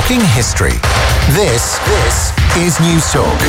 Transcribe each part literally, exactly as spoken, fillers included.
Talking history. This, this is News Talk.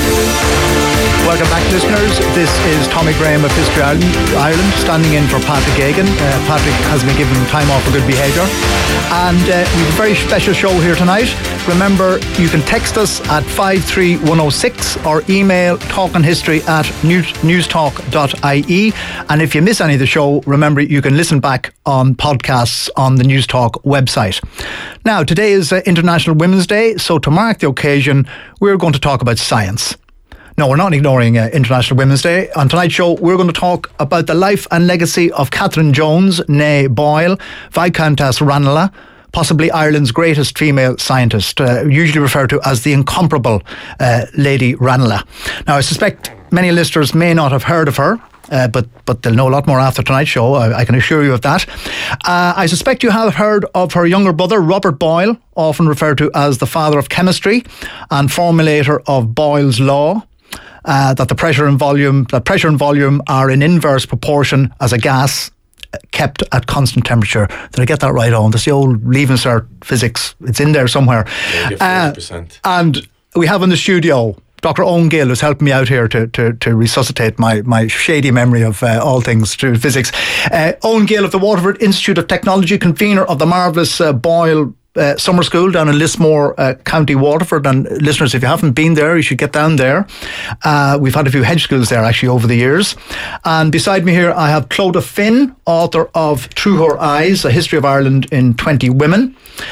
Welcome back, listeners. This is Tommy Graham of History Ireland, Ireland standing in for Patrick Egan. Uh, Patrick has been given time off for good behaviour. And uh, we have a very special show here tonight. Remember, you can text us at five three one oh six or email talkinghistory at newstalk dot I E. And if you miss any of the show, remember you can listen back on podcasts on the News Talk website. Now, today is uh, International Women's Day, so to mark the occasion, we're going to talk about science. No, we're not ignoring uh, International Women's Day. On tonight's show, we're going to talk about the life and legacy of Catherine Jones, née Boyle, Viscountess Ranelagh, possibly Ireland's greatest female scientist, uh, usually referred to as the incomparable uh, Lady Ranelagh. Now, I suspect many listeners may not have heard of her, uh, but but they'll know a lot more after tonight's show, I, I can assure you of that. Uh, I suspect you have heard of her younger brother, Robert Boyle, often referred to as the father of chemistry and formulator of Boyle's Law. Uh, that the pressure and volume, that pressure and volume are in inverse proportion as a gas kept at constant temperature. Did I get that right on? That's the old Leaving Cert physics. It's in there somewhere. Uh, and we have in the studio Doctor Owen Gill, who's helped me out here to to, to resuscitate my, my shady memory of uh, all things to physics. Uh, Owen Gill of the Waterford Institute of Technology, convener of the marvellous uh, Boyle Uh, summer school down in Lismore, uh, County Waterford. And listeners, if you haven't been there, you should get down there. Uh, we've had a few hedge schools there actually over the years. And beside me here, I have Clodagh Finn, author of Through Her Eyes, A History of Ireland in twenty Women.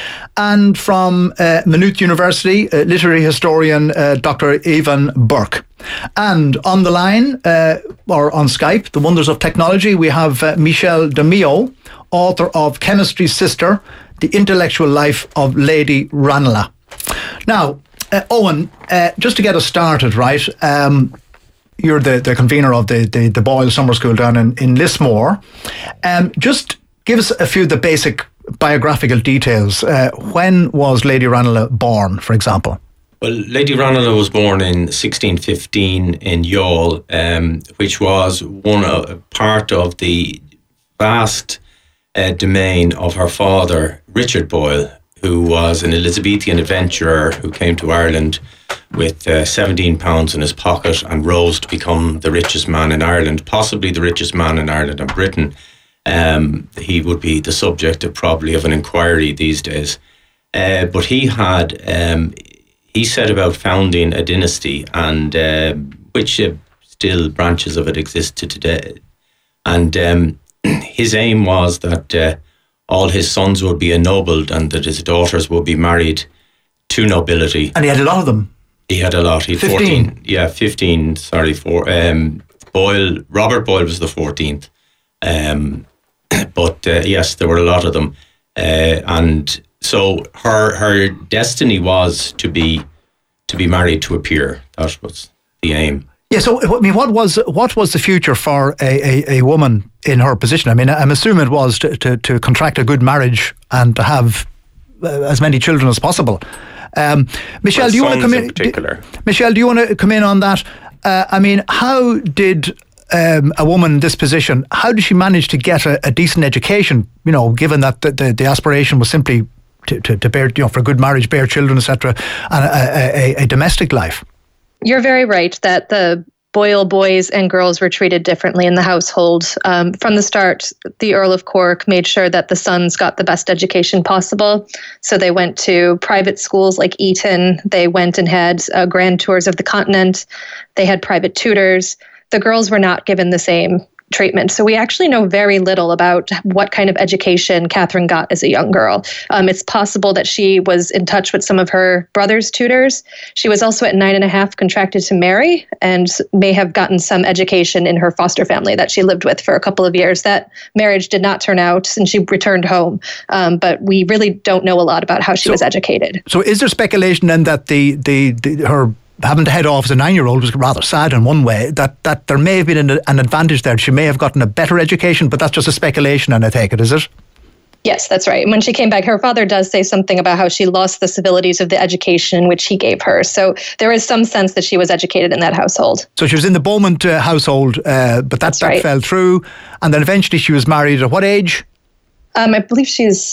And from uh, Maynooth University, uh, literary historian uh, Doctor Evan Burke. And on the line, uh, or on Skype, the wonders of technology, we have uh, Michelle DeMeo, author of Chemistry's Sister, The Intellectual Life of Lady Ranelagh. Now, uh, Owen, uh, just to get us started, right, um, you're the, the convener of the, the, the Boyle Summer School down in, in Lismore. Um, just give us a few of the basic biographical details. Uh, when was Lady Ranelagh born, for example? Well, Lady Ranelagh was born in sixteen fifteen in Youghal, um, which was one of, part of the vast Uh, domain of her father, Richard Boyle, who was an Elizabethan adventurer who came to Ireland with uh, seventeen pounds in his pocket and rose to become the richest man in Ireland, possibly the richest man in Ireland and Britain. Um, he would be the subject of probably of an inquiry these days. Uh, but he had, um, he set about founding a dynasty, and uh, which uh, still branches of it exist to today. And um, his aim was that uh, all his sons would be ennobled and that his daughters would be married to nobility. And he had a lot of them. He had a lot. He had fifteen. fourteen. Yeah, fifteen. Sorry, four. Um, Boyle, Robert Boyle was the fourteenth. Um, but uh, yes, there were a lot of them, uh, and so her her destiny was to be to be married to a peer. That was the aim. Yeah, so I mean, what was what was the future for a, a, a woman in her position? I mean, I'm assuming it was to, to, to contract a good marriage and to have uh, as many children as possible. Um, Michelle, well, do you want to come in? in particular. Do, Michelle, do you want to come in on that? Uh, I mean, how did um, a woman in this position? How did she manage to get a, a decent education? You know, given that the, the, the aspiration was simply to, to, to bear, you know, for a good marriage, bear children, et cetera, and a, a, a domestic life. You're very right that the Boyle boys and girls were treated differently in the household. Um, from the start, the Earl of Cork made sure that the sons got the best education possible. So they went to private schools like Eton. They went and had uh, grand tours of the continent. They had private tutors. The girls were not given the same treatment. So we actually know very little about what kind of education Catherine got as a young girl. Um, it's possible that she was in touch with some of her brother's tutors. She was also at nine and a half contracted to marry and may have gotten some education in her foster family that she lived with for a couple of years. That marriage did not turn out and she returned home. Um, but we really don't know a lot about how she so, was educated. So is there speculation then that the, the, the her having to head off as a nine-year-old was rather sad in one way, that, that there may have been an, an advantage there. She may have gotten a better education, but that's just a speculation, and I take it, is it? Yes, that's right. When she came back, her father does say something about how she lost the civilities of the education which he gave her. So there is some sense that she was educated in that household. So she was in the Beaumont uh, household, uh, but that, that right. fell through. And then eventually she was married at what age? Um, I believe she's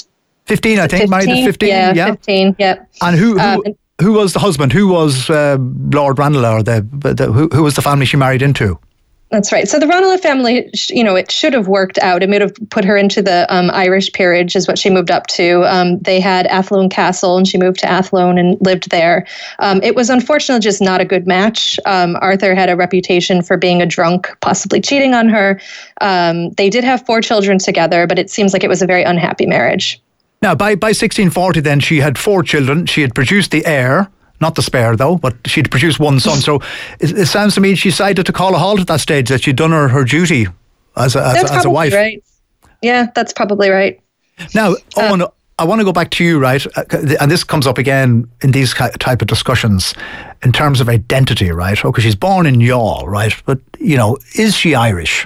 fifteen, I think. fifteen, Married at fifteen. Yeah, yeah. fifteen. Yeah. And who? who Um, Who was the husband? Who was uh, Lord Ranelagh, or the, the who, who was the family she married into? That's right. So the Ranelagh family, you know, it should have worked out. It would have put her into the um, Irish peerage, is what she moved up to. Um, they had Athlone Castle, and she moved to Athlone and lived there. Um, it was unfortunately just not a good match. Um, Arthur had a reputation for being a drunk, possibly cheating on her. Um, they did have four children together, but it seems like it was a very unhappy marriage. Now, by, by sixteen forty then, she had four children. She had produced the heir, not the spare though, but she'd produced one son. So it, it sounds to me she decided to call a halt at that stage, that she'd done her, her duty as a, as, as a wife. Right. Yeah, that's probably right. Now, Owen, uh, I want to go back to you, right? And this comes up again in these type of discussions in terms of identity, right? Okay, she's born in Youghal, right? But, you know, is she Irish?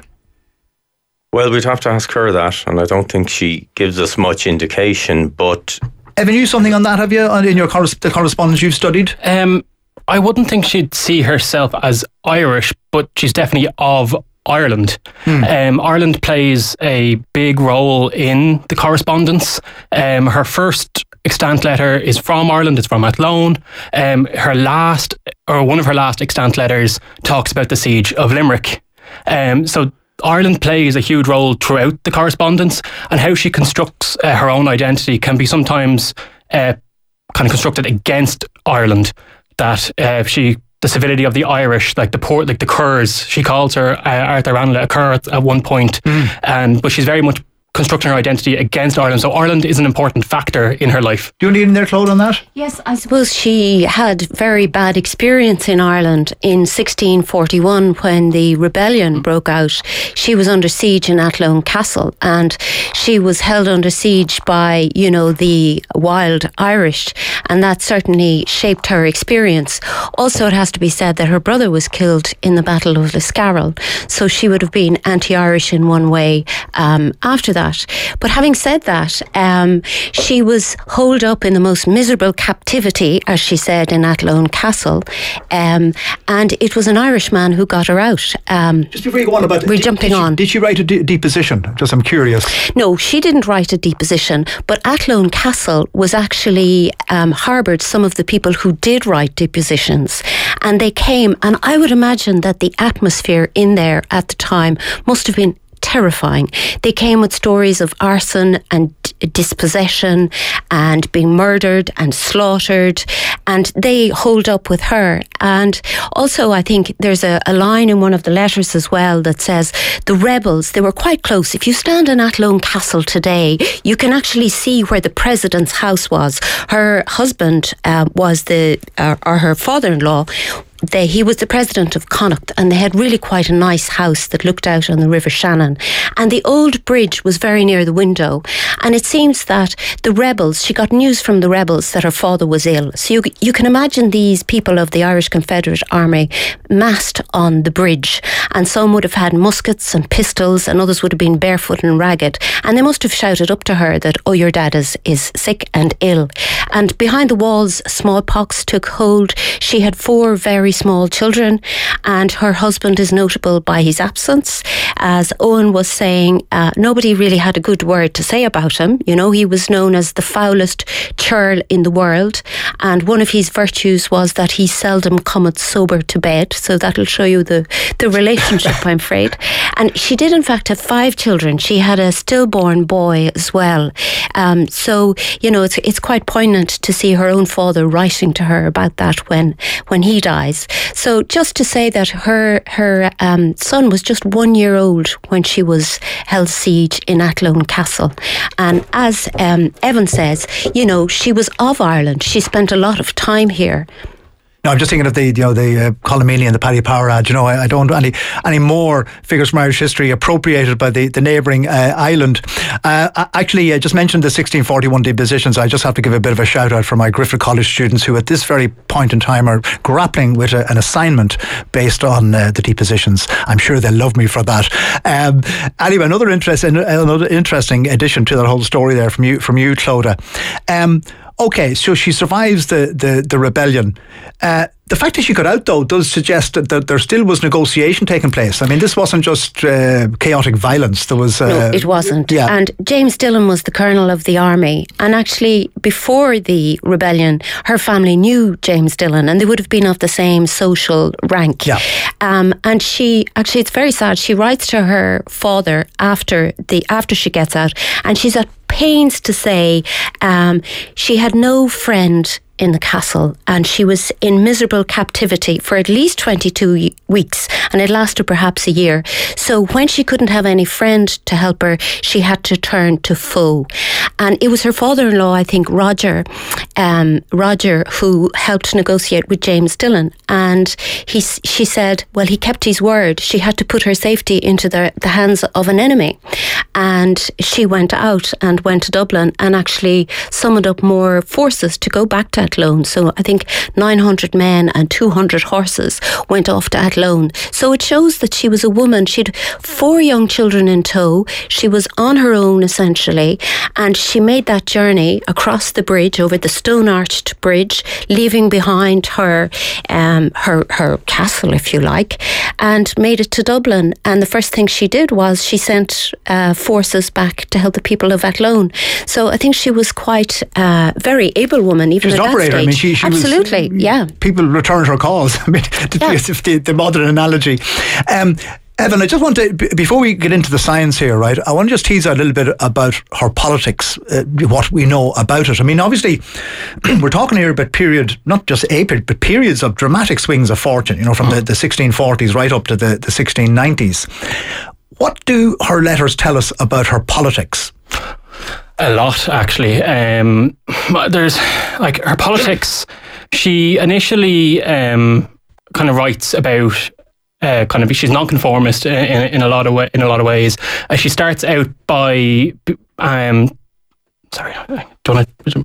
Well, we'd have to ask her that, and I don't think she gives us much indication, but... Evan, you something on that, have you, in your corres- the correspondence you've studied? Um, I wouldn't think she'd see herself as Irish, but she's definitely of Ireland. Hmm. Um, Ireland plays a big role in the correspondence. Um, her first extant letter is from Ireland, it's from Athlone. Um, her last, or one of her last extant letters talks about the siege of Limerick. Um, so Ireland plays a huge role throughout the correspondence, and how she constructs uh, her own identity can be sometimes uh, kind of constructed against Ireland. That uh, she, the civility of the Irish, like the poor, like the Curs, she calls her uh, Arthur Ranelagh a Cur at, at one point, mm. and but she's very much constructing her identity against Ireland. So Ireland is an important factor in her life. Do you need in there, Claude, on that? Yes, I suppose she had very bad experience in Ireland in sixteen forty-one when the rebellion broke out. She was under siege in Athlone Castle, and she was held under siege by, you know, the wild Irish, and that certainly shaped her experience. Also, it has to be said that her brother was killed in the Battle of Liscarroll, so she would have been anti-Irish in one way um, after that. But having said that, um, she was holed up in the most miserable captivity, as she said, in Athlone Castle, um, and it was an Irishman who got her out. Um, Just before you go on about we're did, jumping did she, on. Did she write a de- deposition? Just I'm curious. No, she didn't write a deposition, but Athlone Castle was actually um, harboured some of the people who did write depositions, and they came, and I would imagine that the atmosphere in there at the time must have been terrifying. They came with stories of arson and dispossession and being murdered and slaughtered, and they hold up with her. And also, I think there's a, a line in one of the letters as well that says the rebels, they were quite close. If you stand in Athlone Castle today, you can actually see where the president's house was. Her husband uh, was the, uh, or her father-in-law, They, he was the president of Connacht, and they had really quite a nice house that looked out on the River Shannon. And the old bridge was very near the window. And it seems that the rebels, she got news from the rebels that her father was ill. So you, you can imagine these people of the Irish Confederate Army massed on the bridge. And some would have had muskets and pistols, and others would have been barefoot and ragged. And they must have shouted up to her that, oh, your dad is, is sick and ill. And behind the walls, smallpox took hold. She had four very small children, and her husband is notable by his absence. As Owen was saying, uh, nobody really had a good word to say about him. You know, he was known as the foulest churl in the world, and one of his virtues was that he seldom cometh sober to bed. So that'll show you the, the relationship, I'm afraid. And she did in fact have five children. She had a stillborn boy as well. Um, so, you know, it's it's quite poignant to see her own father writing to her about that when when he dies. So just to say that her her um, son was just one year old when she was held siege in Athlone Castle. And as um, Evan says, you know, she was of Ireland. She spent a lot of time here. No, I'm just thinking of the, you know, the uh, Columini and the Paddy Power ad. You know, I, I don't want any any more figures from Irish history appropriated by the, the neighbouring uh, island. Uh, I actually, I just mentioned the sixteen forty-one depositions. I just have to give a bit of a shout out for my Griffith College students who at this very point in time are grappling with a, an assignment based on uh, the depositions. I'm sure they'll love me for that. Um, anyway, another interesting, another interesting addition to that whole story there from you, from you, Clodagh. Um, Okay, so she survives the, the, the rebellion. Uh, the fact that she got out, though, does suggest that, that there still was negotiation taking place. I mean, this wasn't just uh, chaotic violence. There was... Uh, no, it wasn't. Yeah. And James Dillon was the colonel of the army. And actually, before the rebellion, her family knew James Dillon, and they would have been of the same social rank. Yeah. Um, and she, actually, it's very sad, she writes to her father after the after she gets out, and she's at pains to say um, she had no friend in the castle, and she was in miserable captivity for at least twenty-two weeks, and it lasted perhaps a year. So when she couldn't have any friend to help her, she had to turn to foe. And it was her father-in-law, I think, Roger, um, Roger, who helped negotiate with James Dillon. And he, she said, well, he kept his word. She had to put her safety into the, the hands of an enemy. And she went out and went to Dublin and actually summoned up more forces to go back to Athlone. So I think nine hundred men and two hundred horses went off to Athlone. So it shows that she was a woman. She had four young children in tow. She was on her own, essentially, and she made that journey across the bridge, over the stone-arched bridge, leaving behind her um, her her castle, if you like, and made it to Dublin. And the first thing she did was she sent uh, forces back to help the people of Athlone. So I think she was quite a uh, very able woman, even at that stage. I mean, she, she Absolutely, was, yeah. People returned her calls. I mean, yeah. the, the modern analogy. Um, Evan, I just want to, before we get into the science here, right, I want to just tease out a little bit about her politics, uh, what we know about it. I mean, obviously, we're talking here about period, not just a period, but periods of dramatic swings of fortune, you know, from the, the sixteen forties right up to the, the sixteen nineties. What do her letters tell us about her politics? A lot, actually. Um, there's, like, her politics, she initially um, kind of writes about uh, kind of, she's nonconformist in, in, in a lot of way, in a lot of ways. Uh, she starts out by, um, sorry, don't I,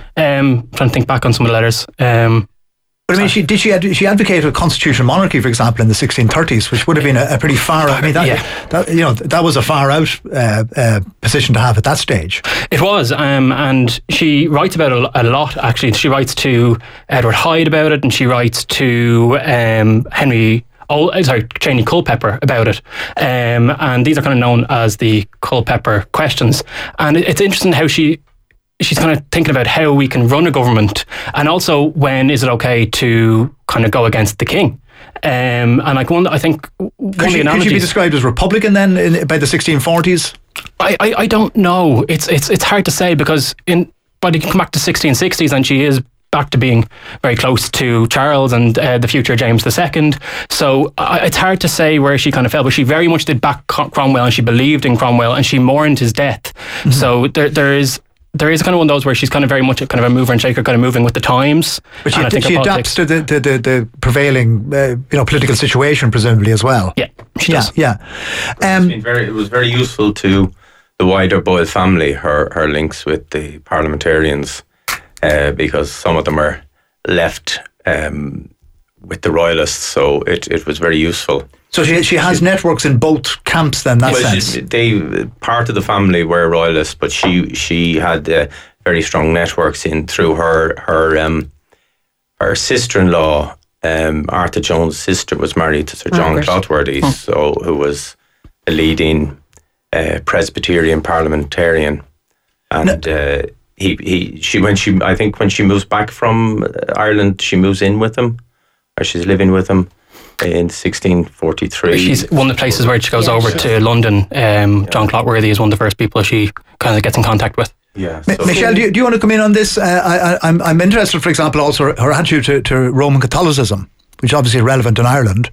um, trying to think back on some of the letters. Um, But I mean, she did she ad, she advocated a constitutional monarchy, for example, in the sixteen thirties, which would have been a, a pretty far. I mean, that, yeah. that you know that was a far out uh, uh, position to have at that stage. It was, um, and she writes about it a lot. Actually, she writes to Edward Hyde about it, and she writes to um, Henry. Oh, sorry, Cheney Culpeper about it, um, and these are kind of known as the Culpeper questions. And it's interesting how she. She's kind of thinking about how we can run a government, and also when is it okay to kind of go against the king. Um, and like one, I think one could she, could she be described as Republican then in, by the sixteen forties? I, I, I don't know. It's it's it's hard to say, because in but you can come back to sixteen sixties and she is back to being very close to Charles and uh, the future James the Second. So uh, it's hard to say where she kind of fell, but she very much did back Cromwell, and she believed in Cromwell, and she mourned his death. Mm-hmm. So there there is. There is kind of one of those where she's kind of very much a kind of a mover and shaker, kind of moving with the times. But she, she adapts to the, the, the, the prevailing, uh, you know, political situation, presumably, as well. Yeah, she yeah, does. Yeah, um, it's been very, it was very useful to the wider Boyle family, her, her links with the parliamentarians, uh, because some of them are left um, with the royalists, so it, it was very useful. So she she has she, networks in both camps then, that well, sense? She, they, part of the family were royalists, but she she had uh, very strong networks in through her her um, her sister-in-law, um, Arthur Jones' sister, was married to Sir John Margaret. Clotworthy, oh. so who was a leading uh, Presbyterian parliamentarian, and no. uh, he he she when she I think when she moves back from Ireland, she moves in with him, or she's living with him. In sixteen forty-three. She's one of the places where she goes yeah, over sure. to London. Um, yeah. John Clotworthy is one of the first people she kind of gets in contact with. Yeah. So Michelle, do you, do you want to come in on this? Uh, I, I, I'm, I'm interested, for example, also her attitude to, to Roman Catholicism, which obviously is relevant in Ireland.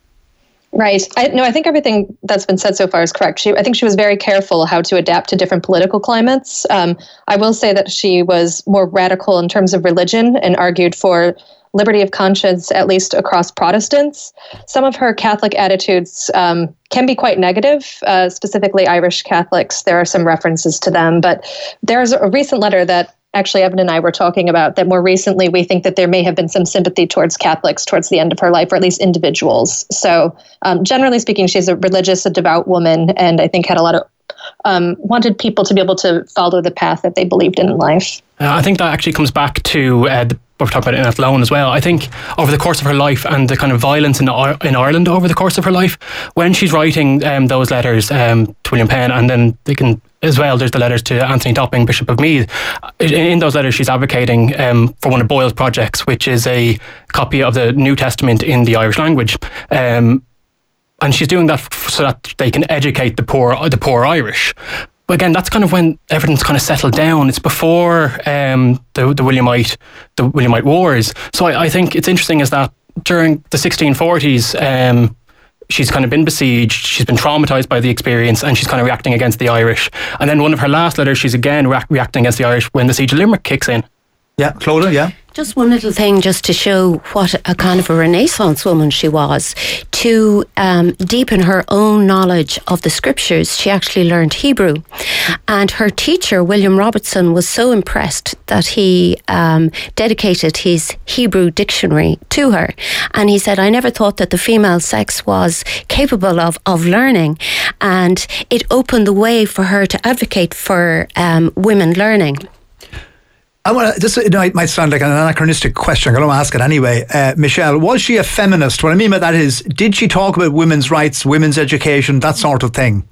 Right. I, no, I think everything that's been said so far is correct. She, I think she was very careful how to adapt to different political climates. Um, I will say that she was more radical in terms of religion and argued for liberty of conscience, at least across Protestants. Some of her Catholic attitudes um, can be quite negative, uh, specifically Irish Catholics. There are some references to them, but there's a recent letter that actually Evan and I were talking about that more recently we think that there may have been some sympathy towards Catholics towards the end of her life, or at least individuals. So um, generally speaking, she's a religious, a devout woman, and I think had a lot of um, wanted people to be able to follow the path that they believed in in life. Uh, I think that actually comes back to uh, the, what we're talking about in Athlone as well. I think over the course of her life and the kind of violence in in Ireland over the course of her life, when she's writing um, those letters um, to William Penn, and then they can as well, there's the letters to Anthony Topping, Bishop of Meath. In, in those letters, she's advocating um, for one of Boyle's projects, which is a copy of the New Testament in the Irish language. Um, and she's doing that f- so that they can educate the poor, the poor Irish. But again, that's kind of when everything's kind of settled down. It's before um, the, the Williamite, the Williamite Wars. So I, I think it's interesting is that during the sixteen forties, um, she's kind of been besieged, she's been traumatised by the experience, and she's kind of reacting against the Irish. And then one of her last letters, she's again re- reacting against the Irish when the siege of Limerick kicks in. Yeah, Clodagh, yeah. Just one little thing just to show what a kind of a Renaissance woman she was. To um, deepen her own knowledge of the scriptures, she actually learned Hebrew. And her teacher, William Robertson, was so impressed that he um, dedicated his Hebrew dictionary to her. And he said, I never thought that the female sex was capable of, of learning. And it opened the way for her to advocate for um, women learning. I want to, this might sound like an anachronistic question, I'm going to ask it anyway. Uh, Michelle, was she a feminist? What I mean by that is, did she talk about women's rights, women's education, that sort of thing?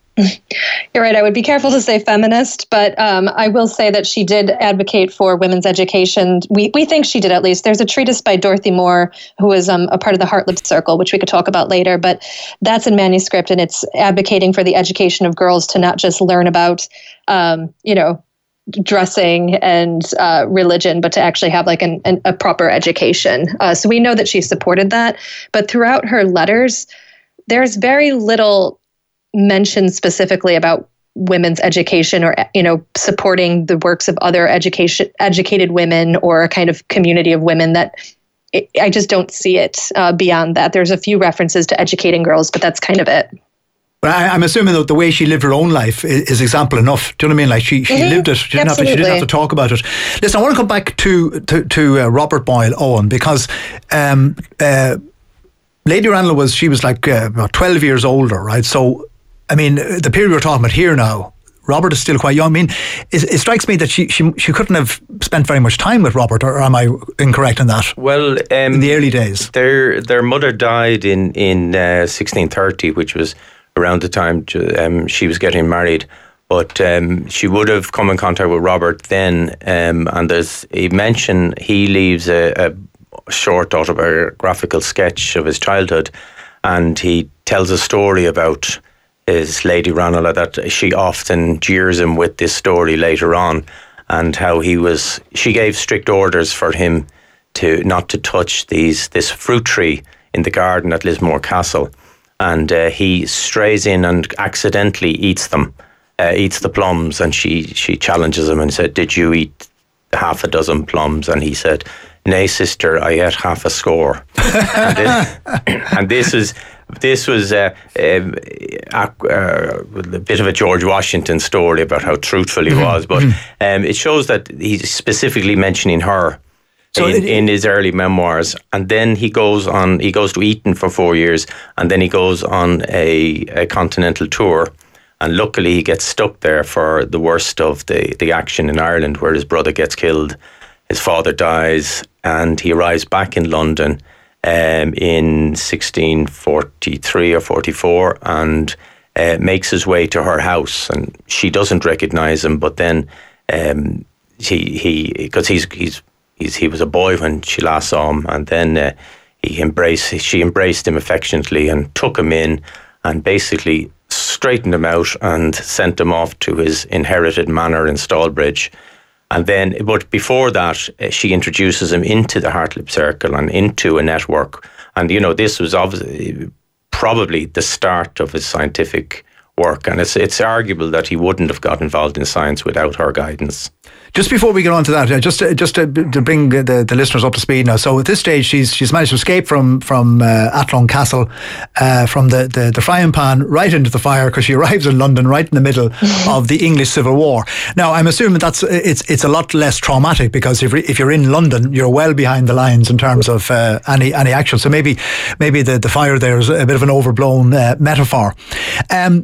You're right. I would be careful to say feminist, but um, I will say that she did advocate for women's education. We we think she did, at least. There's a treatise by Dorothy Moore, who is um, a part of the Hartlib Circle, which we could talk about later, but that's in manuscript, and it's advocating for the education of girls to not just learn about, um, you know, dressing and uh, religion, but to actually have like an, an, a proper education. Uh, so we know that she supported that, but throughout her letters, there's very little mention specifically about women's education or, you know, supporting the works of other education educated women or a kind of community of women that it, I just don't see it uh, beyond that. There's a few references to educating girls, but that's kind of it. But I, I'm assuming that the way she lived her own life is, is example enough. Do you know what I mean? Like she, she mm-hmm. lived it. She didn't, have to, she didn't have to talk about it. Listen, I want to come back to to, to uh, Robert Boyle Owen, because um, uh, Lady Ranelagh was she was like uh, about twelve years older, right? So, I mean, the period we're talking about here now, Robert is still quite young. I mean, it, it strikes me that she, she she couldn't have spent very much time with Robert, or am I incorrect in that? Well, um, in the early days, their their mother died in in uh, sixteen thirty, which was around the time um, she was getting married. But um, she would have come in contact with Robert then, um, and there's a mention, he leaves a, a short autobiographical sketch of his childhood, and he tells a story about his Lady Ranelagh, that she often jeers him with this story later on, and how he was, she gave strict orders for him to not to touch these this fruit tree in the garden at Lismore Castle. And uh, he strays in and accidentally eats them, uh, eats the plums, and she she challenges him and said, "Did you eat half a dozen plums?" And he said, "Nay, sister, I ate half a score." and, this, and this is this was uh, um, a, uh, a bit of a George Washington story about how truthful he was, but um, it shows that he's specifically mentioning her. So in, it, in his early memoirs, and then he goes on. He goes to Eton for four years, and then he goes on a, a continental tour. And luckily, he gets stuck there for the worst of the, the action in Ireland, where his brother gets killed, his father dies, and he arrives back in London um, in sixteen forty-three or forty-four, and uh, makes his way to her house. And she doesn't recognise him, but then um, he he because he's he's. He's, he was a boy when she last saw him, and then uh, he embraced. She embraced him affectionately and took him in, and basically straightened him out and sent him off to his inherited manor in Stallbridge. And then, but before that, uh, she introduces him into the Hartlib Circle and into a network. And you know, this was obviously probably the start of his scientific work, and it's it's arguable that he wouldn't have got involved in science without her guidance. Just before we get on to that, uh, just to, just to, to bring the, the listeners up to speed now. So at this stage, she's she's managed to escape from from uh, Athlone Castle, uh, from the, the, the frying pan right into the fire, because she arrives in London right in the middle of the English Civil War. Now, I'm assuming that's it's it's a lot less traumatic, because if if you're in London, you're well behind the lines in terms of uh, any any action. So maybe maybe the, the fire there is a bit of an overblown uh, metaphor. Um,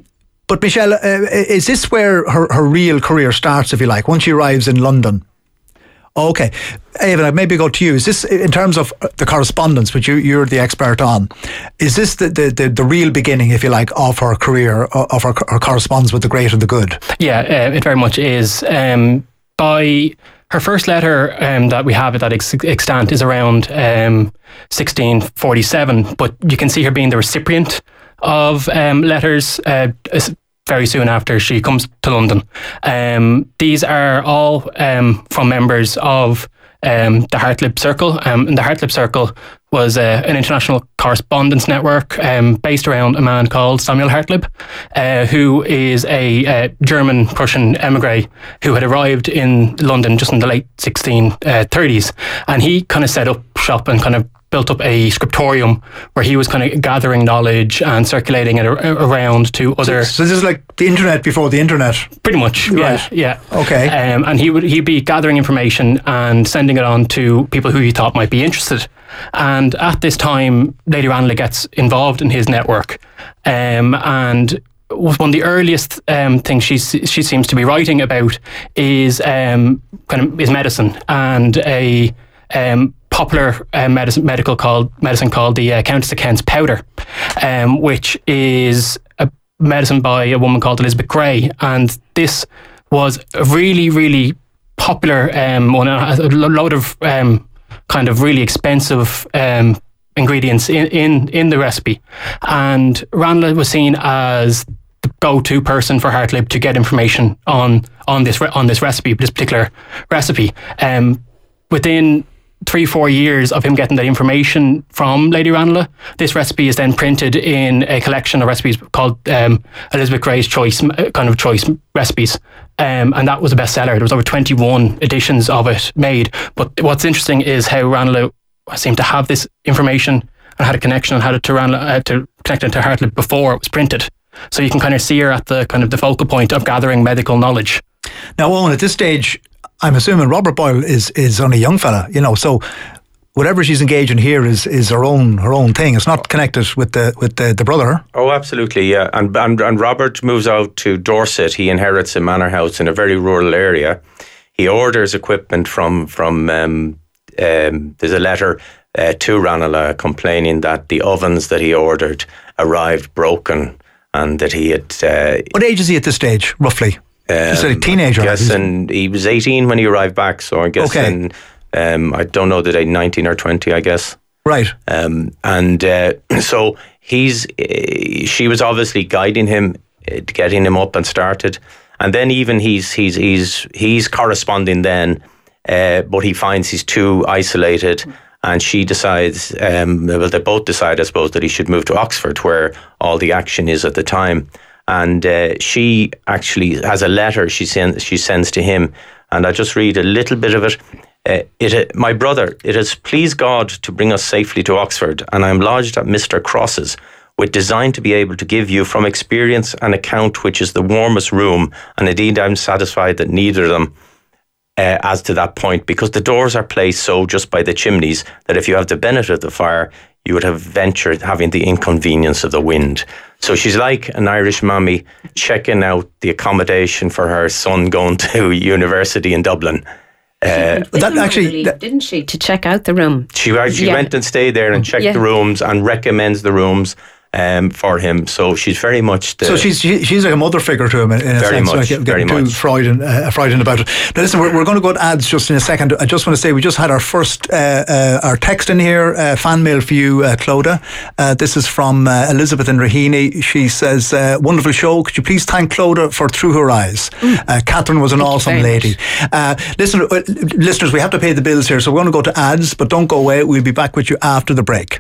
But Michelle, uh, is this where her, her real career starts, if you like, once she arrives in London? Okay. Ava, maybe go to you. Is this, in terms of the correspondence, which you, you're the expert on, is this the, the, the, the real beginning, if you like, of her career, of her, her correspondence with the great and the good? Yeah, uh, it very much is. Um, by her first letter um, that we have at that ex- extent is around um, sixteen forty-seven, but you can see her being the recipient of um, letters uh, very soon after she comes to London. Um, these are all um, from members of um, the Hartlib Circle. Um, and the Hartlib Circle was uh, an international correspondence network um, based around a man called Samuel Hartlib, uh, who is a uh, German-Prussian emigre who had arrived in London just in the late sixteen thirties. And he kind of set up shop and kind of built up a scriptorium where he was kind of gathering knowledge and circulating it ar- around to other... So, so this is like the internet before the internet? Pretty much, right. yeah. yeah. Okay. Um, and he would he'd be gathering information and sending it on to people who he thought might be interested. And at this time, Lady Ranelagh gets involved in his network. Um, and one of the earliest um, things she she seems to be writing about is um, kind of is medicine and a... Um, popular uh, medicine, medical called medicine called the uh, Countess of Kent's powder, um, which is a medicine by a woman called Elizabeth Gray, and this was a really, really popular um, one. It has a load of um, kind of really expensive um, ingredients in, in in the recipe, and Ranelagh was seen as the go-to person for Hartlib to get information on on this re- on this recipe, this particular recipe. Um, within three, four years of him getting that information from Lady Ranelagh, this recipe is then printed in a collection of recipes called um, Elizabeth Gray's Choice, kind of choice recipes. Um, and that was a bestseller. There was over twenty-one editions of it made. But what's interesting is how Ranelagh seemed to have this information and had a connection and had it to Ranelagh, uh, to connect it to Hartlib before it was printed. So you can kind of see her at the kind of the focal point of gathering medical knowledge. Now, Owen, at this stage, I'm assuming Robert Boyle is, is only a young fella, you know, so whatever she's engaged in here is, is her own her own thing. It's not connected with the with the, the brother. Oh, absolutely, yeah. And, and and Robert moves out to Dorset. He inherits a manor house in a very rural area. He orders equipment from from. Um, um, there's a letter uh, to Ranelagh complaining that the ovens that he ordered arrived broken, and that he had. Uh, what age is he at this stage, roughly? Um, Just a teenager. I guess, and he was eighteen when he arrived back. So I guess, okay. in, um, I don't know the date, nineteen or twenty, I guess. Right. Um, and uh, so he's, uh, she was obviously guiding him, uh, getting him up and started. And then even he's he's he's he's corresponding then, uh, but he finds he's too isolated. And she decides, um, well, they both decide, I suppose, that he should move to Oxford, where all the action is at the time. And uh, she actually has a letter she sends she sends to him, and I just read a little bit of it. Uh, it uh, my brother, it has pleased God to bring us safely to Oxford, and I am lodged at Mister Cross's, with design to be able to give you from experience an account which is the warmest room, and indeed I'm satisfied that neither of them uh, as to that point, because the doors are placed so just by the chimneys that if you have the benefit of the fire, you would have ventured having the inconvenience of the wind. So she's like an Irish mammy checking out the accommodation for her son going to university in Dublin. Uh, that actually, that, didn't she, to check out the room? She actually yeah. went and stayed there and checked yeah. the rooms and recommends the rooms um, for him. So she's very much the... So she's she, she's like a mother figure to him in, in a very sense. Much, like very too much. Freudian, uh, Freudian about it. Now listen, we're, we're going to go to ads just in a second. I just want to say we just had our first uh, uh, our text in here, uh, fan mail for you, uh, Clodagh. Uh, this is from uh, Elizabeth in Raheny. She says, uh, wonderful show. Could you please thank Clodagh for Through Her Eyes? Mm. Uh, Catherine was an thank awesome lady. Uh, listen, uh, listeners, we have to pay the bills here, so we're going to go to ads, but don't go away. We'll be back with you after the break.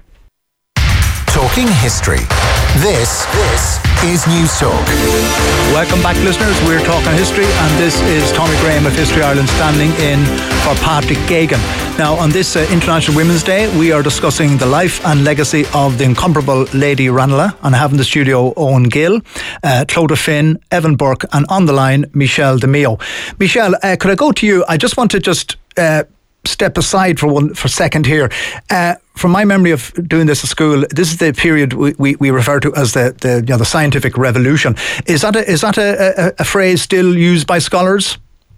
Talking history. This, this is News Talk. Welcome back, listeners. We're talking history, and this is Tommy Graham of History Ireland standing in for Patrick Geoghegan. Now, on this uh, International Women's Day, we are discussing the life and legacy of the incomparable Lady Ranelagh, and I have in the studio Owen Gill, uh, Clodagh Finn, Evan Burke, and on the line, Michelle DeMeo. Michelle, uh, could I go to you? I just want to just... Uh, step aside for one for a second here. Uh, from my memory of doing this at school, this is the period we, we, we refer to as the, the you know the scientific revolution. Is that a, is that a, a, a phrase still used by scholars?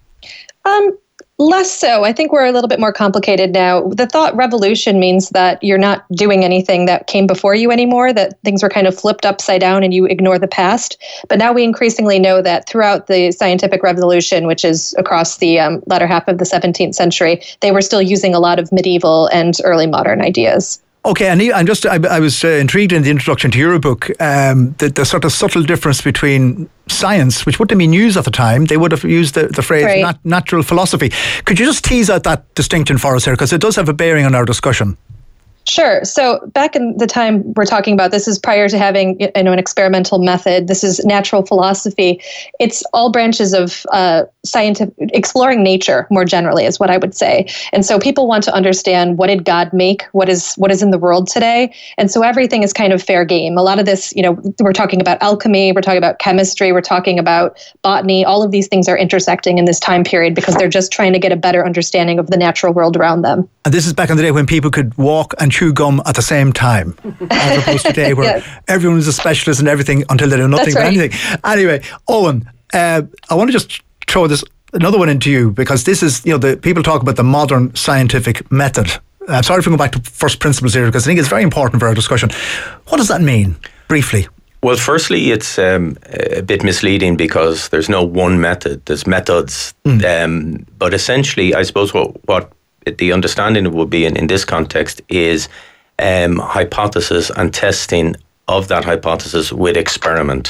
Um. Less so. I think we're a little bit more complicated now. The thought revolution means that you're not doing anything that came before you anymore, that things were kind of flipped upside down and you ignore the past. But now we increasingly know that throughout the scientific revolution, which is across the um, latter half of the seventeenth century, they were still using a lot of medieval and early modern ideas. Okay, and I'm just, I, I was uh, intrigued in the introduction to your book, um, the, the sort of subtle difference between science, which wouldn't have been used at the time. They would have used the, the phrase right. nat- natural philosophy. Could you just tease out that distinction for us here? Because it does have a bearing on our discussion. Sure. So back in the time we're talking about, this is prior to having you know an experimental method. This is natural philosophy. It's all branches of uh, scientific exploring nature more generally, is what I would say. And so people want to understand, what did God make? What is what is in the world today? And so everything is kind of fair game. A lot of this, you know, we're talking about alchemy, we're talking about chemistry, we're talking about botany. All of these things are intersecting in this time period because they're just trying to get a better understanding of the natural world around them. And this is back in the day when people could walk and chew gum at the same time, as opposed to today where yes. everyone is a specialist in everything until they do nothing That's right. but anything. Anyway, Owen, uh, I want to just throw this another one into you, because this is, you know, the people talk about the modern scientific method. I'm sorry if we go back to first principles here, because I think it's very important for our discussion. What does that mean, briefly? Well, firstly, it's um, a bit misleading because there's no one method. There's methods. Mm. Um, but essentially, I suppose what, what the understanding would be in, in this context is um, hypothesis and testing of that hypothesis with experiment.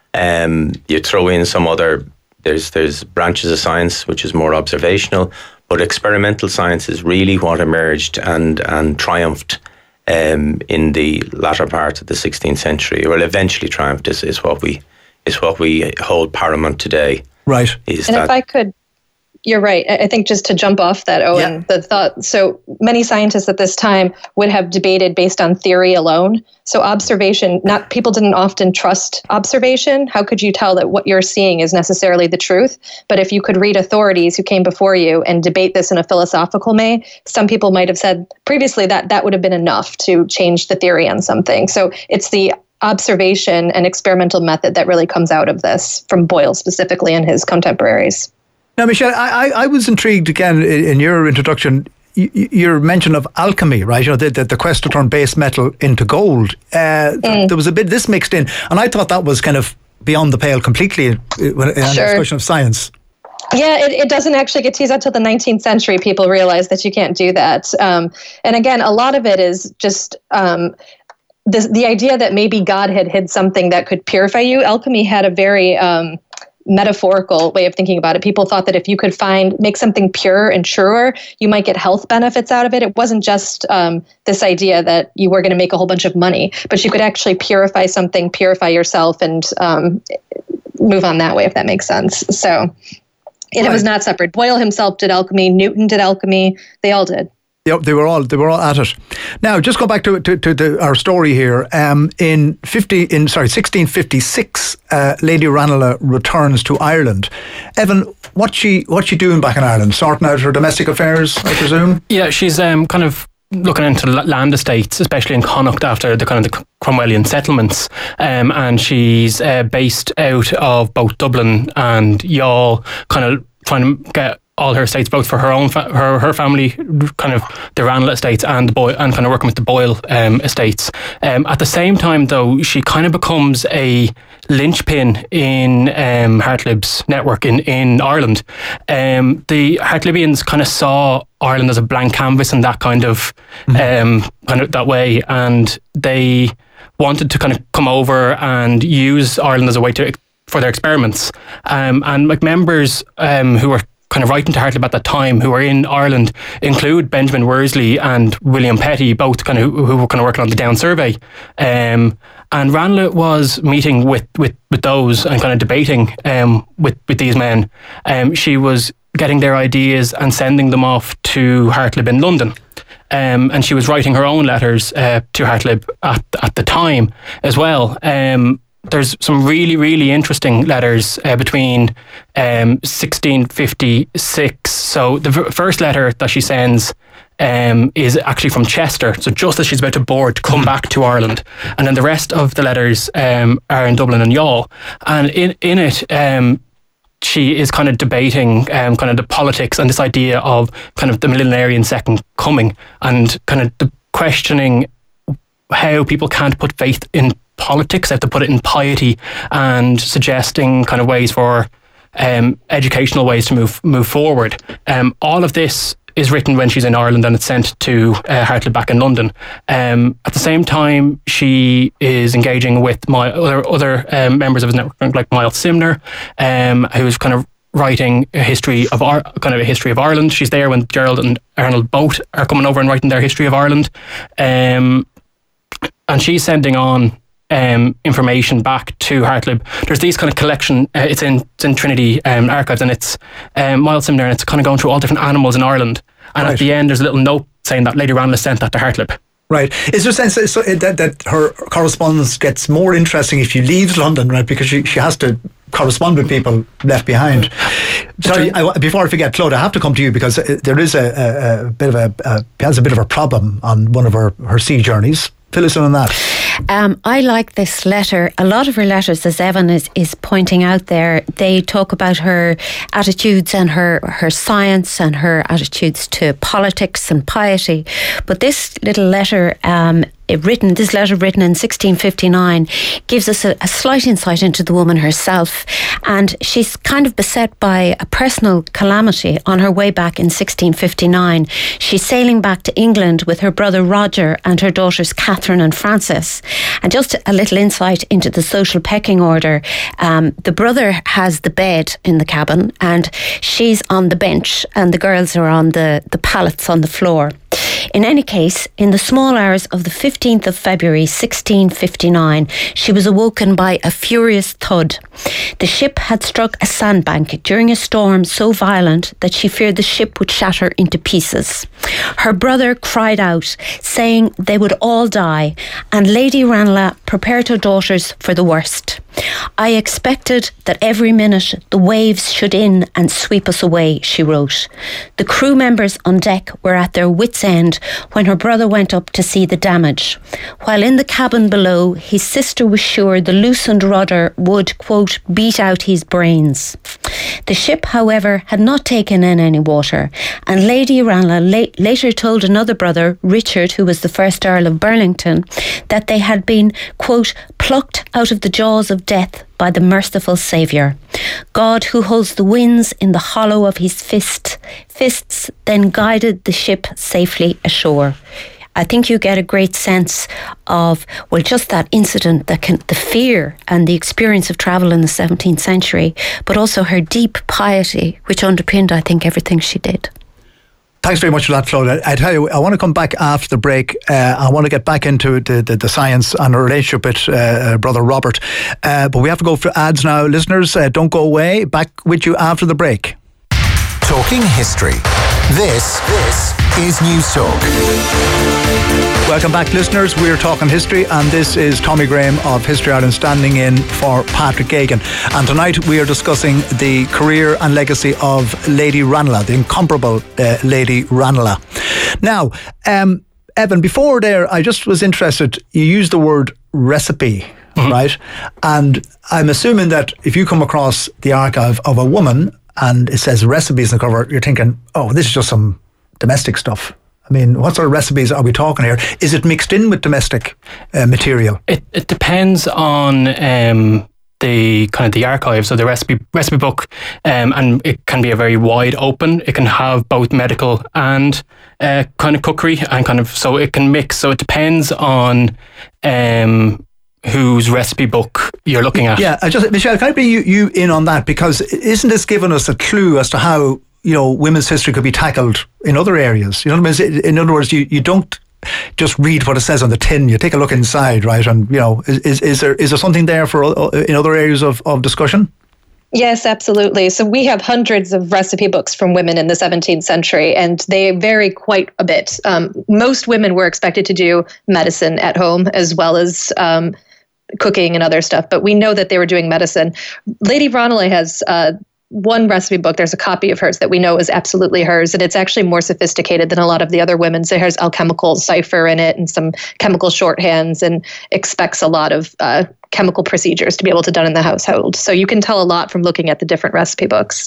Um, you throw in some other, there's there's branches of science which is more observational, but experimental science is really what emerged and, and triumphed um, in the latter part of the sixteenth century, or eventually triumphed is, is what we is what we hold paramount today. Right. Is and that, if I could, you're right. I think just to jump off that, Owen, yeah. the thought, so many scientists at this time would have debated based on theory alone. So observation, not people didn't often trust observation. How could you tell that what you're seeing is necessarily the truth? But if you could read authorities who came before you and debate this in a philosophical way, some people might have said previously that that would have been enough to change the theory on something. So it's the observation and experimental method that really comes out of this, from Boyle specifically and his contemporaries. Now, Michelle, I, I, I was intrigued again in your introduction, your mention of alchemy, right? You know, the, the, the quest to turn base metal into gold. Uh, mm. There was a bit of this mixed in, and I thought that was kind of beyond the pale completely in, in sure. a discussion of science. Yeah, it, it doesn't actually get teased out till the nineteenth century. People realize that you can't do that. Um, and again, a lot of it is just um, the, the idea that maybe God had hid something that could purify you. Alchemy had a very Um, metaphorical way of thinking about it. People thought that if you could find, make something pure and truer, you might get health benefits out of it. It wasn't just um, this idea that you were going to make a whole bunch of money, but you could actually purify something, purify yourself, and um, move on that way, if that makes sense. So and right. It was not separate. Boyle himself did alchemy. Newton did alchemy. They all did. Yep, they were all they were all at it. Now, just go back to to, to the, our story here. Um, in fifty in sorry sixteen fifty-six, uh, Lady Ranelagh returns to Ireland. Evan, what she what she doing back in Ireland? Sorting out her domestic affairs, I presume. Yeah, she's um, kind of looking into land estates, especially in Connacht after the kind of the Cromwellian settlements, um, and she's uh, based out of both Dublin and Youghal, kind of trying to get all her estates, both for her own fa- her her family, kind of the Ranelagh estates, and the Boyle, and kind of working with the Boyle um, estates. Um, at the same time, though, she kind of becomes a linchpin in um, Hartlib's network in in Ireland. Um, the Hartlibians kind of saw Ireland as a blank canvas in that kind of mm-hmm. um, kind of that way, and they wanted to kind of come over and use Ireland as a way to for their experiments. Um, and like members um, who were kind of writing to Hartlib at that time, who were in Ireland, include Benjamin Worsley and William Petty, both kind of who, who were kind of working on the Down Survey. Um, and Ranelagh was meeting with, with, with those and kind of debating um, with, with these men. Um, she was getting their ideas and sending them off to Hartlib in London. Um, and she was writing her own letters uh, to Hartlib at, at the time as well. Um, there's some really, really interesting letters uh, between um, sixteen fifty-six. So the v- first letter that she sends um, is actually from Chester. So just as she's about to board to come back to Ireland. And then the rest of the letters um, are in Dublin and Youghal. And in, in it, um, she is kind of debating um, kind of the politics and this idea of kind of the millenarian second coming, and kind of the questioning how people can't put faith in politics, they have to put it in piety, and suggesting kind of ways for um, educational ways to move move forward. Um, all of this is written when she's in Ireland, and it's sent to uh, Hartlib back in London. Um, at the same time, she is engaging with my other other um, members of his network, like Miles Simner, um, who's kind of writing a history of our kind of a history of Ireland. She's there when Gerald and Arnold both are coming over and writing their history of Ireland, um, and she's sending on Um, information back to Hartlib. There's these kind of collection, uh, it's in it's in Trinity um, Archives, and it's um, Miles Simner, and it's kind of going through all different animals in Ireland. And right. At the end, there's a little note saying that Lady Ranelagh sent that to Hartlib. Right. Is there a sense that, so that, that her correspondence gets more interesting if she leaves London, right? Because she, she has to correspond with people left behind. Sorry, I, before I forget, Claude, I have to come to you because there is a, a, a bit of a, a has a bit of a problem on one of her, her sea journeys. Fill us in on that. Um, I like this letter. A lot of her letters, as Evan is, is pointing out there, they talk about her attitudes and her, her science and her attitudes to politics and piety. But this little letter um, written, this letter written in sixteen fifty-nine gives us a, a slight insight into the woman herself. And she's kind of beset by a personal calamity on her way back in sixteen fifty-nine. She's sailing back to England with her brother Roger and her daughters Catherine and Frances. And just a little insight into the social pecking order. Um, the brother has the bed in the cabin, and she's on the bench, and the girls are on the, the pallets on the floor. In any case, in the small hours of the fifteenth of February sixteen fifty-nine, she was awoken by a furious thud. The ship had struck a sandbank during a storm so violent that she feared the ship would shatter into pieces. Her brother cried out, saying they would all die, and Lady Ranelagh prepared her daughters for the worst. I expected that every minute the waves should in and sweep us away, she wrote. The crew members on deck were at their wits' end when her brother went up to see the damage. While in the cabin below, his sister was sure the loosened rudder would, quote, beat out his brains. The ship, however, had not taken in any water, and Lady Ranelagh la- later told another brother, Richard, who was the first Earl of Burlington, that they had been, quote, plucked out of the jaws of death by the merciful Saviour. God, who holds the winds in the hollow of his fist, fists, then guided the ship safely ashore. I think you get a great sense of, well, just that incident, that can, the fear and the experience of travel in the seventeenth century, but also her deep piety, which underpinned, I think, everything she did. Thanks very much for that, Claude. I, I tell you, I want to come back after the break. Uh, I want to get back into the, the, the science and her relationship with uh, uh, Brother Robert. Uh, but we have to go for ads now. Listeners, uh, don't go away. Back with you after the break. Talking history. This, this is News Talk. Welcome back, listeners. We're talking history, and this is Tommy Graham of History Ireland standing in for Patrick Geoghegan. And tonight we are discussing the career and legacy of Lady Ranelagh, the incomparable uh, Lady Ranelagh. Now, um, Evan, before there, I just was interested, you used the word recipe, mm-hmm. right? And I'm assuming that if you come across the archive of a woman and it says recipes on the cover, you're thinking, oh, this is just some domestic stuff. I mean, what sort of recipes are we talking here? Is it mixed in with domestic uh, material? It it depends on um, the kind of the archive, so the recipe recipe book, um, and it can be a very wide open. It can have both medical and uh, kind of cookery, and kind of so it can mix. So it depends on um, whose recipe book you're looking at. Yeah, I just Michelle, can I bring you, you in on that, because isn't this giving us a clue as to how, you know, women's history could be tackled in other areas? You know what I mean? In other words, you, you don't just read what it says on the tin. You take a look inside, right? And, you know, is is, is there is there something there for in other areas of, of discussion? Yes, absolutely. So we have hundreds of recipe books from women in the seventeenth century, and they vary quite a bit. Um, most women were expected to do medicine at home, as well as um, cooking and other stuff, but we know that they were doing medicine. Lady Ranelagh has uh, one recipe book. There's a copy of hers that we know is absolutely hers, and it's actually more sophisticated than a lot of the other women's. It has alchemical cipher in it and some chemical shorthands, and expects a lot of uh, chemical procedures to be able to done in the household. So you can tell a lot from looking at the different recipe books.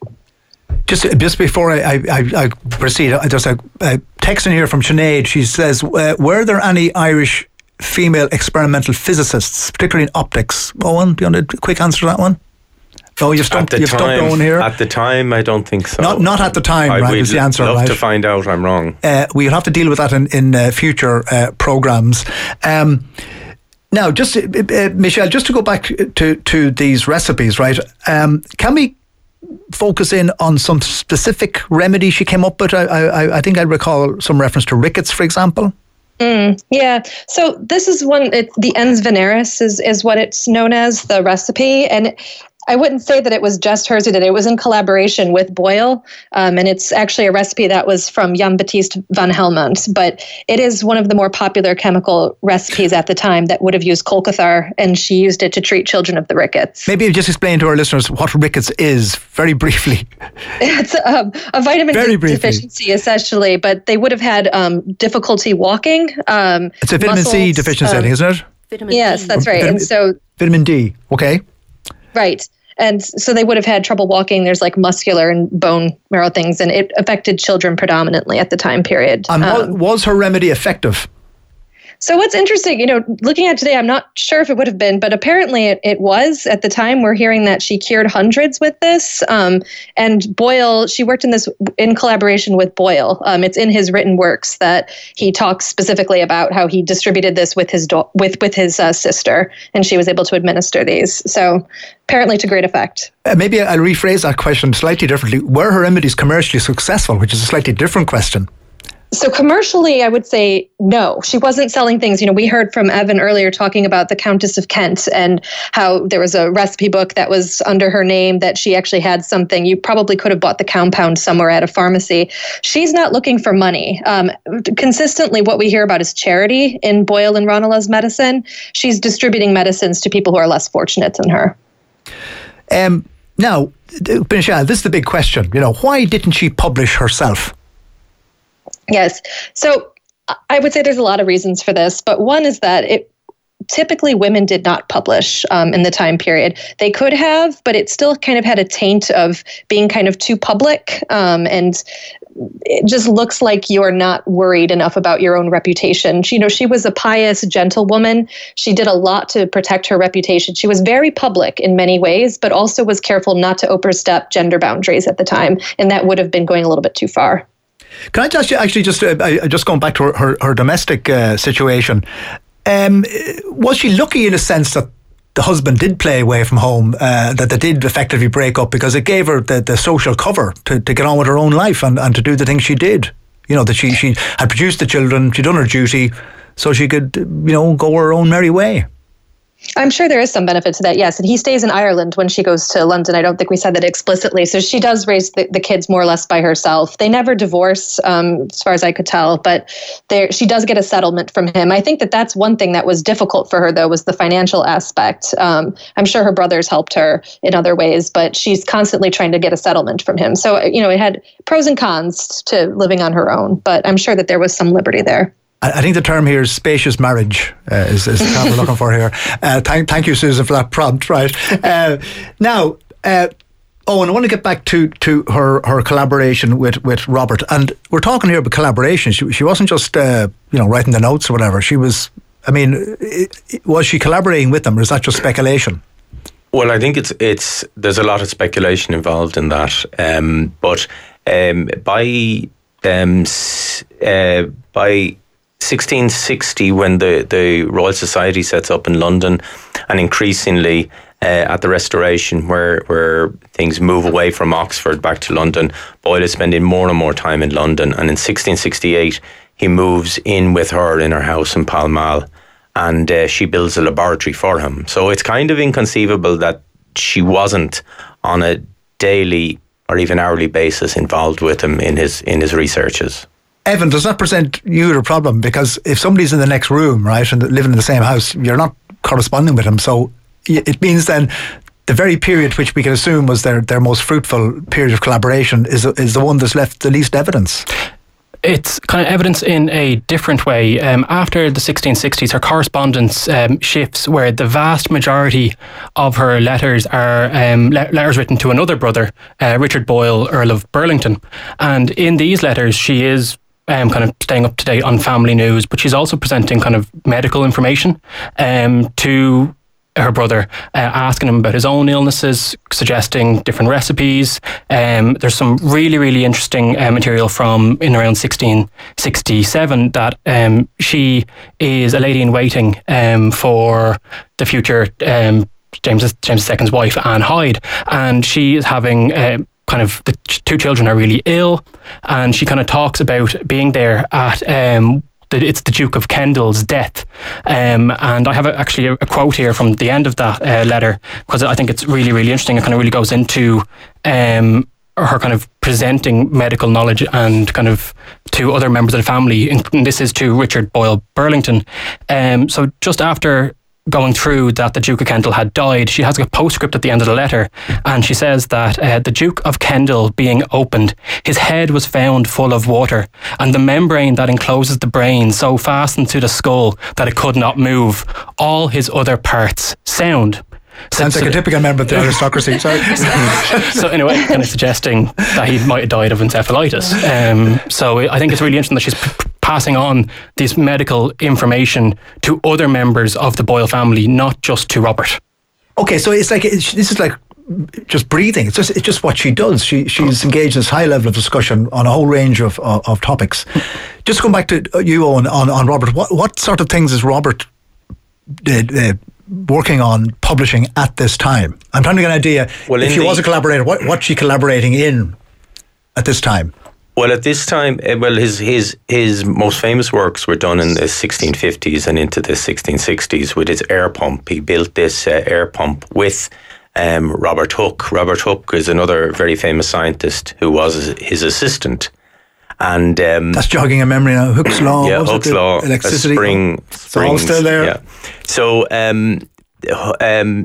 Just just before I, I, I proceed, there's a, a text in here from Sinead. She says, uh, were there any Irish female experimental physicists, particularly in optics? Owen, do you want a quick answer to that one? No, you've stumped, you've stumped Owen here. At the time, I don't think so. Not not at the time, I right, is the answer, love right? to find out I'm wrong. Uh, we'll have to deal with that in, in uh, future uh, programmes. Um, now, just, uh, uh, Michelle, just to go back to, to these recipes, right? Um, can we focus in on some specific remedy she came up with? I, I, I think I recall some reference to rickets, for example. Mm, yeah. So this is one, it, the ens veneris is, is what it's known as, the recipe. And I wouldn't say that it was just hers who did it. It was in collaboration with Boyle. Um, and it's actually a recipe that was from Jan Baptist van Helmont. But it is one of the more popular chemical recipes at the time that would have used colcathar. And she used it to treat children of the rickets. Maybe just explain to our listeners what rickets is, very briefly. It's um, a vitamin very de- briefly. deficiency, essentially. But they would have had um, difficulty walking. Um, it's a vitamin muscles, C deficiency, um, isn't it? Vitamin yes, D. That's right. Vitamin, and so vitamin D, okay. Right. And so they would have had trouble walking. There's like muscular and bone marrow things, and it affected children predominantly at the time period. And um, was her remedy effective? So what's interesting, you know, looking at today, I'm not sure if it would have been, but apparently it, it was at the time. We're hearing that she cured hundreds with this. Um, and Boyle, she worked in this in collaboration with Boyle. Um, it's in his written works that he talks specifically about how he distributed this with his do- with with his uh, sister, and she was able to administer these. So apparently to great effect. Uh, maybe I'll rephrase that question slightly differently. Were her remedies commercially successful, which is a slightly different question? So commercially, I would say no. She wasn't selling things. You know, we heard from Evan earlier talking about the Countess of Kent and how there was a recipe book that was under her name that she actually had something. You probably could have bought the compound somewhere at a pharmacy. She's not looking for money. Um, consistently, what we hear about is charity in Boyle and Ranelagh's medicine. She's distributing medicines to people who are less fortunate than her. Um, now, Michelle, this is the big question. You know, why didn't she publish herself? Yes. So I would say there's a lot of reasons for this, but one is that it typically women did not publish um, in the time period. They could have, but it still kind of had a taint of being kind of too public. Um, and it just looks like you're not worried enough about your own reputation. She, you know, she was a pious, gentle woman. She did a lot to protect her reputation. She was very public in many ways, but also was careful not to overstep gender boundaries at the time. And that would have been going a little bit too far. Can I just actually just uh, just going back to her, her, her domestic uh, situation? Um, was she lucky in a sense that the husband did play away from home, uh, that they did effectively break up, because it gave her the, the social cover to, to get on with her own life and, and to do the things she did? You know, that she, she had produced the children, she'd done her duty, so she could, you know, go her own merry way. I'm sure there is some benefit to that, yes. And he stays in Ireland when she goes to London. I don't think we said that explicitly. So she does raise the, the kids more or less by herself. They never divorce, um, as far as I could tell, but there, she does get a settlement from him. I think that that's one thing that was difficult for her, though, was the financial aspect. Um, I'm sure her brothers helped her in other ways, but she's constantly trying to get a settlement from him. So, you know, it had pros and cons to living on her own, but I'm sure that there was some liberty there. I think the term here is spacious marriage, uh, is, is the term we're looking for here. Uh, thank, thank you, Susan, for that prompt. Right uh, now, uh, Owen, I want to get back to, to her, her collaboration with, with Robert, and we're talking here about collaboration. She she wasn't just uh, you know writing the notes or whatever. She was. I mean, it, it, was she collaborating with them, or is that just speculation? Well, I think it's it's there's a lot of speculation involved in that, um, but um, by um, uh, by. sixteen sixty, when the, the Royal Society sets up in London, and increasingly uh, at the Restoration, where where things move away from Oxford back to London, Boyle is spending more and more time in London. And in sixteen sixty-eight, he moves in with her in her house in Pall Mall, and uh, she builds a laboratory for him. So it's kind of inconceivable that she wasn't on a daily or even hourly basis involved with him in his in his researches. Evan, does that present you a problem? Because if somebody's in the next room, right, and living in the same house, you're not corresponding with him. So it means then the very period which we can assume was their, their most fruitful period of collaboration is is the one that's left the least evidence. It's kind of evidence in a different way. Um, after the sixteen sixties, her correspondence um, shifts where the vast majority of her letters are um, le- letters written to another brother, uh, Richard Boyle, Earl of Burlington. And in these letters, she is um, kind of staying up to date on family news, but she's also presenting kind of medical information um, to her brother, uh, asking him about his own illnesses, suggesting different recipes. Um, there's some really, really interesting uh, material from in around sixteen sixty-seven that um, she is a lady in waiting um, for the future um, James James the Second's wife, Anne Hyde, and she is having uh, kind of the two children are really ill, and she kind of talks about being there at um, it's the Duke of Kendall's death. Um, and I have a, actually a, a quote here from the end of that uh, letter, because I think it's really, really interesting. It kind of really goes into um, her kind of presenting medical knowledge and kind of to other members of the family. And this is to Richard Boyle Burlington. Um, so just after going through that the Duke of Kendall had died, she has a postscript at the end of the letter, and she says that uh, the Duke of Kendall being opened, his head was found full of water, and the membrane that encloses the brain so fastened to the skull that it could not move, all his other parts sound. Sounds like a typical member of the aristocracy. Sorry. So anyway, kind of suggesting that he might have died of encephalitis. Um, so I think it's really interesting that she's p- passing on this medical information to other members of the Boyle family, not just to Robert. Okay, so it's like it's, this is like just breathing. It's just it's just what she does. She she's engaged in this high level of discussion on a whole range of of, of topics. Just going back to you, Owen, on on Robert. What what sort of things is Robert did? Uh, working on publishing at this time? I'm trying to get an idea. Well, if she was a collaborator, what what's she collaborating in at this time? Well, at this time, well, his his his most famous works were done in the sixteen fifties and into the sixteen sixties with his air pump. He built this uh, air pump with um, Robert Hooke. Robert Hooke is another very famous scientist who was his assistant. And um, that's jogging a memory now. Hooke's law, yeah, was Hooke's it law, electricity. Spring, it's all still there. Yeah. So um, um,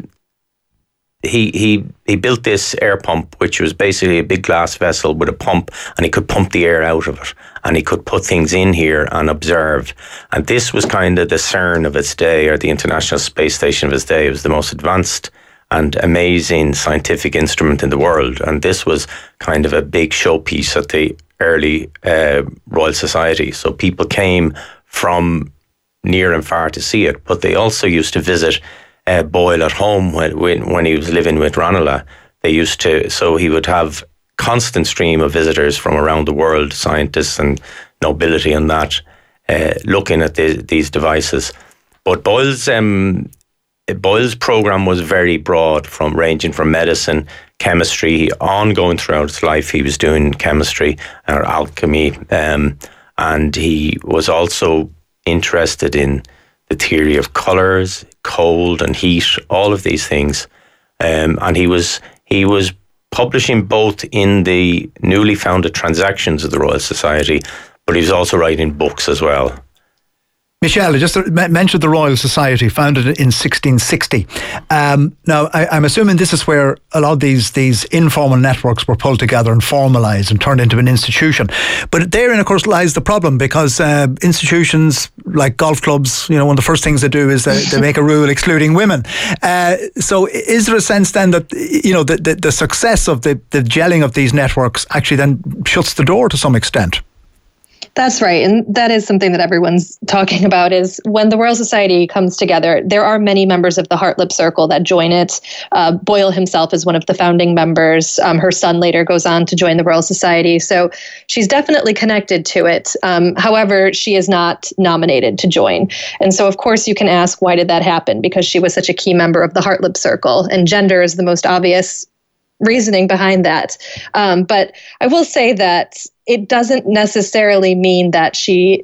he he he built this air pump, which was basically a big glass vessel with a pump, and he could pump the air out of it, and he could put things in here and observe. And this was kind of the CERN of its day, or the International Space Station of its day. It was the most advanced and amazing scientific instrument in the world, and this was kind of a big showpiece at the early uh, Royal Society. So people came from near and far to see it, but they also used to visit uh, Boyle at home when, when when he was living with Ranelagh. They used to, so he would have constant stream of visitors from around the world, scientists and nobility and that, uh, looking at the, these devices. But Boyle's um, Boyle's program was very broad, from ranging from medicine, chemistry, ongoing throughout his life. He was doing chemistry or alchemy, um, and he was also interested in the theory of colours, cold and heat, all of these things. Um, and he was he was publishing both in the newly founded Transactions of the Royal Society, but he was also writing books as well. Michelle, I just mentioned the Royal Society, founded in sixteen sixty. Um, now, I, I'm assuming this is where a lot of these these informal networks were pulled together and formalised and turned into an institution. But therein, of course, lies the problem, because uh, institutions like golf clubs, you know, one of the first things they do is they, they make a rule excluding women. Uh, so is there a sense then that, you know, the, the, the success of the, the gelling of these networks actually then shuts the door to some extent? That's right. And that is something that everyone's talking about, is when the Royal Society comes together, there are many members of the Hartlip Circle that join it. Uh, Boyle himself is one of the founding members. Um, her son later goes on to join the Royal Society. So she's definitely connected to it. Um, however, she is not nominated to join. And so, of course, you can ask, why did that happen? Because she was such a key member of the Hartlip Circle, and gender is the most obvious reasoning behind that. Um, but I will say that it doesn't necessarily mean that she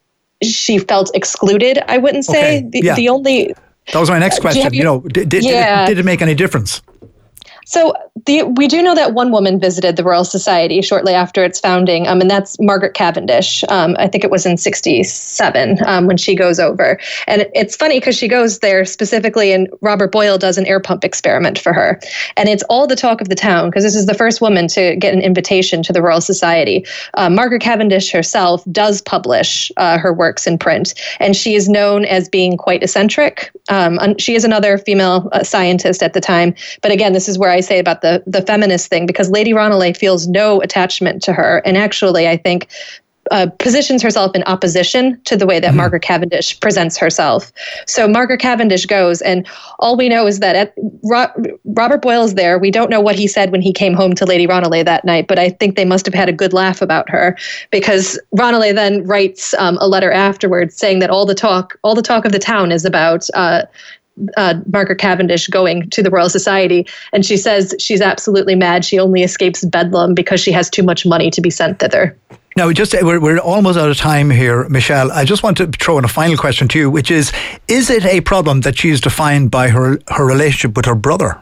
she felt excluded, I wouldn't say. Okay. The, yeah. the only... That was my next question. You, you know, did, did, yeah. did, it, did it make any difference? So the, we do know that one woman visited the Royal Society shortly after its founding, um, and that's Margaret Cavendish. Um, I think it was in sixty-seven um, when she goes over. And it, it's funny because she goes there specifically, and Robert Boyle does an air pump experiment for her. And it's all the talk of the town because this is the first woman to get an invitation to the Royal Society. Uh, Margaret Cavendish herself does publish uh, her works in print, and she is known as being quite eccentric. Um, she is another female uh, scientist at the time. But again, this is where I say about the, the feminist thing, because Lady Ranelagh feels no attachment to her. And actually, I think Uh, positions herself in opposition to the way that mm-hmm. Margaret Cavendish presents herself. So Margaret Cavendish goes, and all we know is that at, Ro- Robert Boyle's there. We don't know what he said when he came home to Lady Ranelagh that night, but I think they must have had a good laugh about her, because Ranelagh then writes um, a letter afterwards saying that all the talk, all the talk of the town is about uh, Uh, Margaret Cavendish going to the Royal Society, and she says she's absolutely mad. She only escapes Bedlam because she has too much money to be sent thither. Now, we just we're, we're almost out of time here, Michelle. I just want to throw in a final question to you, which is, is it a problem that she is defined by her her relationship with her brother?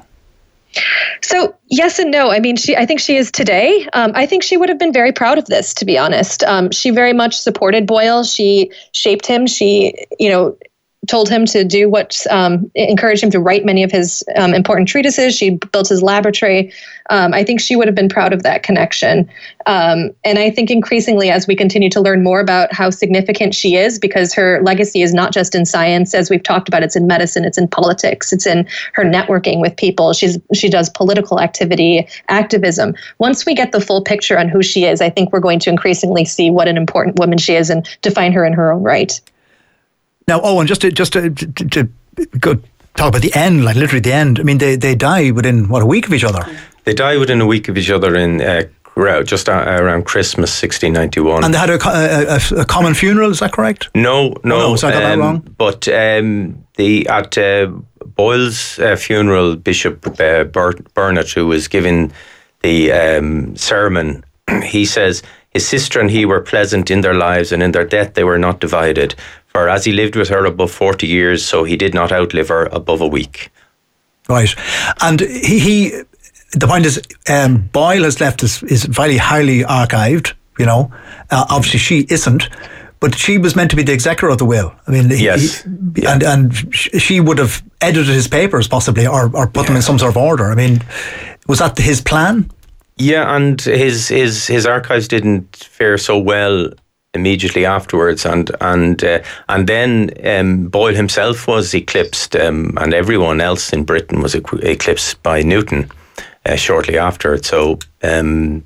So yes and no. I mean, she. I think she is today. Um, I think she would have been very proud of this, to be honest. Um, she very much supported Boyle. She shaped him. She, you know, told him to do what, um, encouraged him to write many of his um, important treatises. She built his laboratory. Um, I think she would have been proud of that connection. Um, and I think increasingly, as we continue to learn more about how significant she is, because her legacy is not just in science, as we've talked about, it's in medicine, it's in politics, it's in her networking with people. She's she does political activity, activism. Once we get the full picture on who she is, I think we're going to increasingly see what an important woman she is and define her in her own right. Now, Owen, just to just to, to, to go talk about the end, like literally the end. I mean, they they die within what, a week of each other. They die within a week of each other in uh, just around Christmas, sixteen ninety-one. And they had a, a, a common funeral. Is that correct? No, no. Oh, no so I got um, that wrong. But um, the at uh, Boyle's uh, funeral, Bishop uh, Bur- Burnett, who was giving the um, sermon, he says his sister and he were pleasant in their lives, and in their death they were not divided. For as he lived with her above forty years, so he did not outlive her above a week. Right. And he, he the point is, um, Boyle has left his, is very highly archived, you know. Uh, obviously she isn't, but she was meant to be the executor of the will. I mean, yes. He, and, and she would have edited his papers possibly, or, or put them in some sort of order. I mean, was that his plan? Yeah, and his, his, his archives didn't fare so well immediately afterwards, and and uh, and then um, Boyle himself was eclipsed, um, and everyone else in Britain was eclipsed by Newton uh, shortly after. So, um,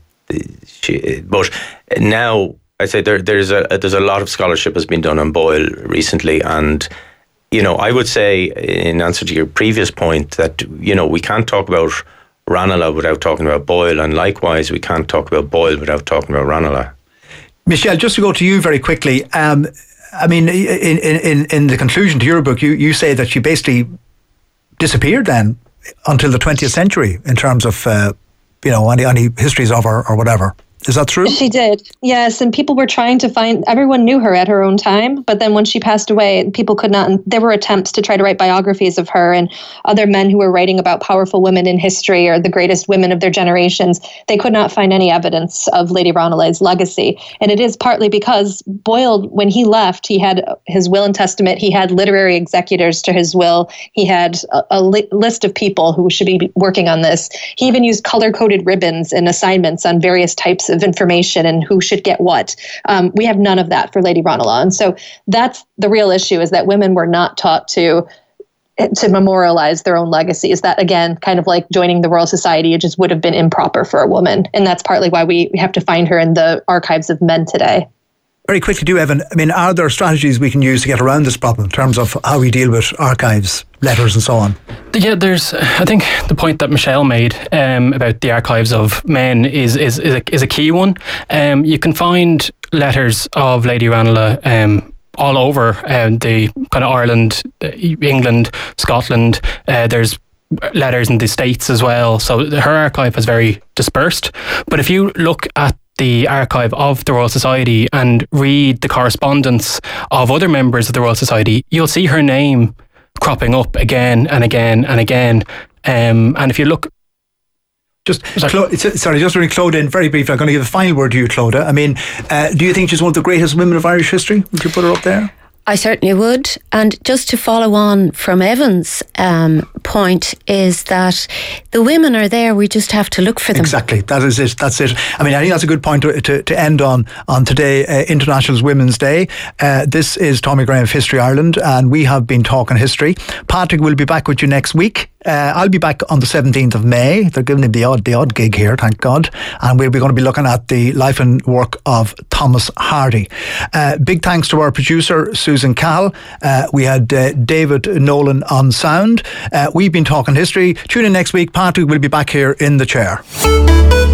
she, but now I say there there's a there's a lot of scholarship has been done on Boyle recently, and you know I would say in answer to your previous point that you know we can't talk about Ranelagh without talking about Boyle, and likewise we can't talk about Boyle without talking about Ranelagh. Michelle, just to go to you very quickly, um, I mean, in, in, in the conclusion to your book, you, you say that she basically disappeared then until the twentieth century in terms of, uh, you know, any, any histories of her or whatever. Is that true? She did, yes. And people were trying to find, everyone knew her at her own time. But then when she passed away, people could not, there were attempts to try to write biographies of her and other men who were writing about powerful women in history or the greatest women of their generations. They could not find any evidence of Lady Ranelagh's legacy. And it is partly because Boyle, when he left, he had his will and testament. He had literary executors to his will. He had a, a li- list of people who should be working on this. He even used color-coded ribbons and assignments on various types of information and who should get what. Um, we have none of that for Lady Ranelagh. And so that's the real issue, is that women were not taught to to memorialize their own legacies. That, again, kind of like joining the Royal Society, it just would have been improper for a woman. And that's partly why we, we have to find her in the archives of men today. Very quickly, do Evan, I mean, are there strategies we can use to get around this problem in terms of how we deal with archives, letters and so on? Yeah, there's, I think the point that Michelle made um, about the archives of men is is is a, is a key one. Um, you can find letters of Lady Ranelagh um, all over um, the kind of Ireland, England, Scotland. Uh, there's letters in the States as well. So her archive is very dispersed. But if you look at the archive of the Royal Society and read the correspondence of other members of the Royal Society, you'll see her name cropping up again and again and again. Um, and if you look Just Clo- sorry, just really, Clodagh, in very briefly, I'm going to give the final word to you, Clodagh. I mean, uh, do you think she's one of the greatest women of Irish history? Would you put her up there? I certainly would. And just to follow on from Evan's um, point is that the women are there, we just have to look for them. Exactly, that is it, that's it. I mean, I think that's a good point to, to, to end on on today, uh, International Women's Day. Uh, this is Tommy Graham of History Ireland, and we have been talking history. Patrick will be back with you next week. Uh, I'll be back on the seventeenth of May. They're giving him the odd, the odd gig here, thank God. And we'll be going to be looking at the life and work of Thomas Hardy. Uh, big thanks to our producer, Susan Cahill. Uh, we had uh, David Nolan on sound. Uh, we've been talking history. Tune in next week. Patrick will be back here in the chair.